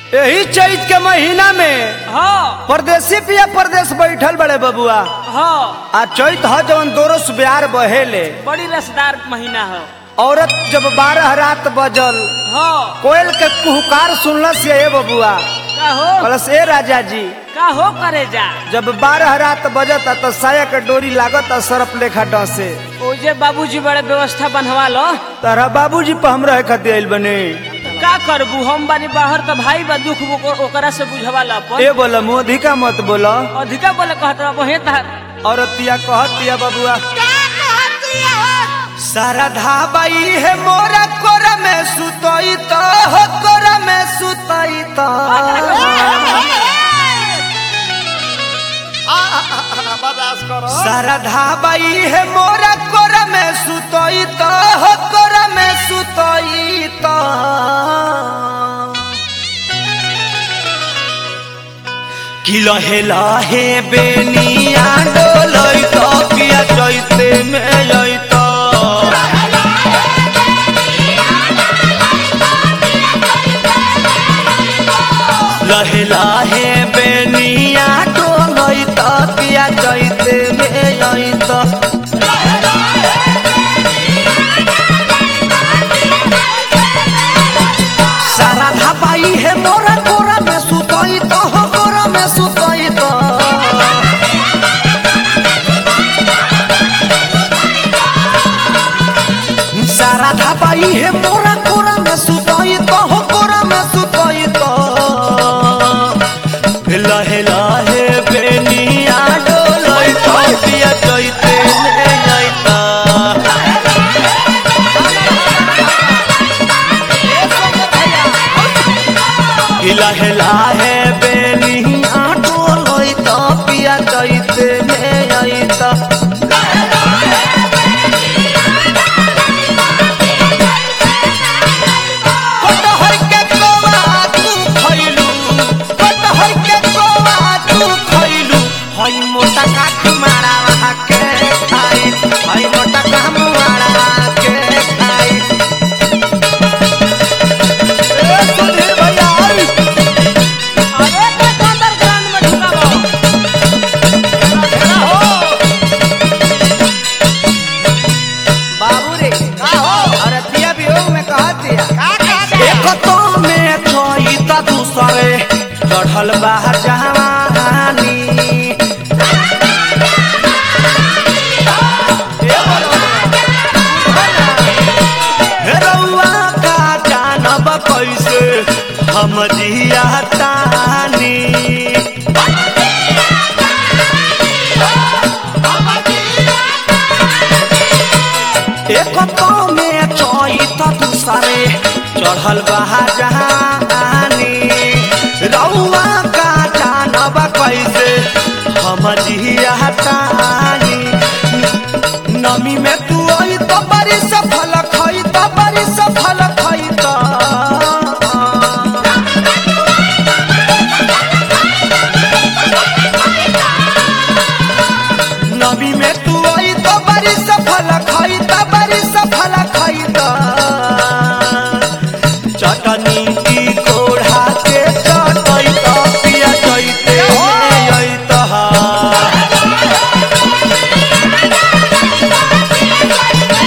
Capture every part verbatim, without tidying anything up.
यही चैत के महीना में हाँ परदेसी पिया परदेश बैठल बड़े बबुआ। हाँ आ चैत ह जवन दोरस ब्यार बहेले, बड़ी रसदार महीना है। औरत जब बारह रात बजल हाँ कोयल के कुहकार सुनलस ये बबुआ, का हो कहलस ए राजा जी का हो करे जा। जब बारह रात बजता तो साया के डोरी लागत सरप लेखा डसे। ओजे बाबूजी बड़े व्यवस्था बनवा लो। तारा बाबूजी पर हम रहे खातिर आइल बने। का करबू हम बानी बाहर तो भाई बा दुख वो- ओकरा से बुझवा ला अपन। ए बोला मुँह अधिका मत बोला। अधिका बोले कहत वही तार औरतिया कहतिया बबुआ सारा धाबाई है मोरा कोरा में सुतई तो हो कोरा में सुतई तो सारा धाबाई है मोरा कोरा में सुतई तो हो कोरा में सुतई तो कि लहे लहे बेनिया डोलई तो पिया चैते में जई तो लहे लहे बेनिया डोलई तो पिया चैते में जई तो सारा धाबाई है मोरा कोरा में सुतई तो हो कोरा में सुतई तो सारा धाबाई है मोरा कोरा में सुतई तो हो कोरा में सुतई तो लहे लहे बेनिया डोलई तो पिया चैते में जई तो लहे लहे बेनिया डोलई तो पिया चैते में जई तो कटहर के कोवा तू खइलू कटहर के कोवा तू खइलू हई मोटा काठी मारावा के खाई हई मोटा काम मारावा के खाई ए सुधीर भैया आई अरे तो अंदर ग्राउंड में ढुकाबो। घेरा हो बाबू रे का हो अरे दिया वियोग में कहती है का कहते एक तो में छोई त दूसरे चढ़ल बा जवानी हे रउआ का जानब कैसे हम जिया तानी एक तो में चोई तो दूसरे चढ़ल बहा जहानी रउआ का जानब कैसे हम जिया तानी नमी में तू आई तो बड़ी सफल खई तो बड़ी सफल खई तो नबी में तू आई तो बड़ी सफल खाई तो बड़ी सफल खाई तो चटनी की कोढ़ा के चटई तो पिया चैते आई तो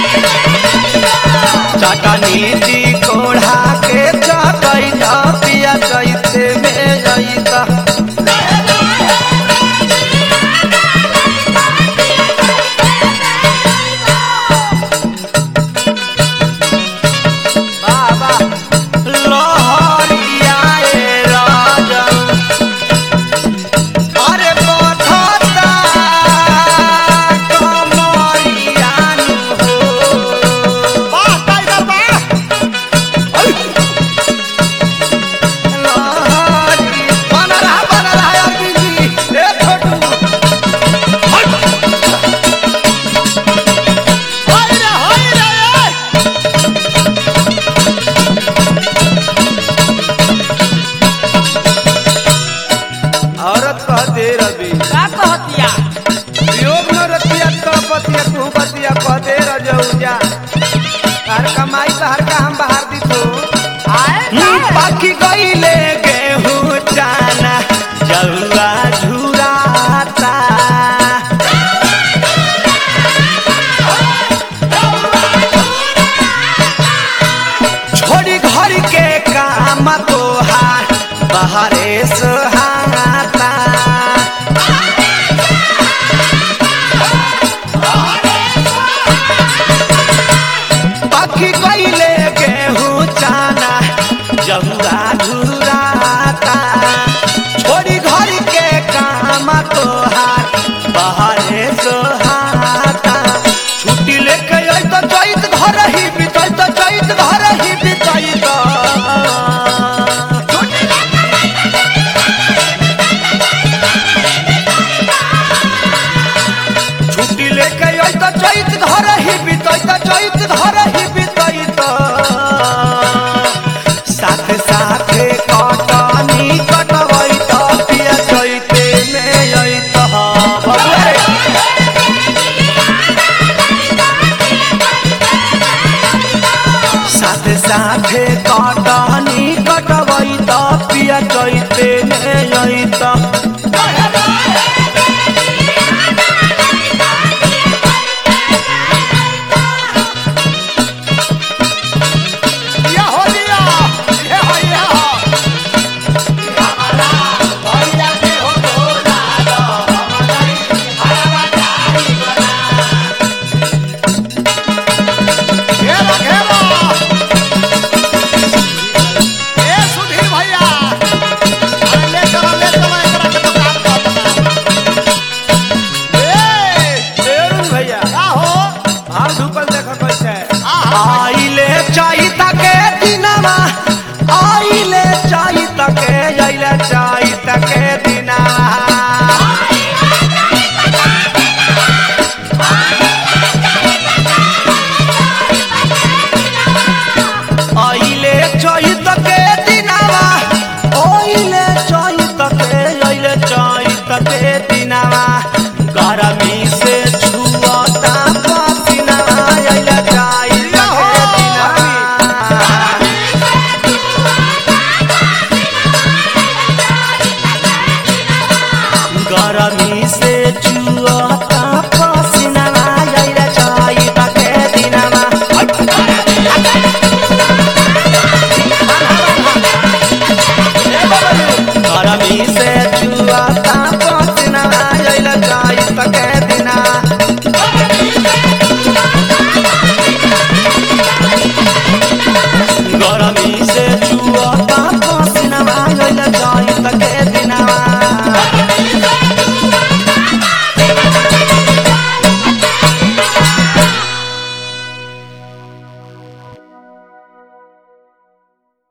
सखी गईले गेहूं चाना जहुआ घुराता छोड़ी घर के काम तोहार बाहरे सोहाता छुट्टी लेके आई तो चैत घर ही बिताई तो चैत घर ही बिताई तो छुट्टी लेके आई तो चैत घर ही बिताई तो चैत घर ही बिताई तो साथ साथे कटनी कटवई तो पिया चैते में आई तो साथे साथे कटनी कटवई तो पिया चैते में आई तो आइले चाय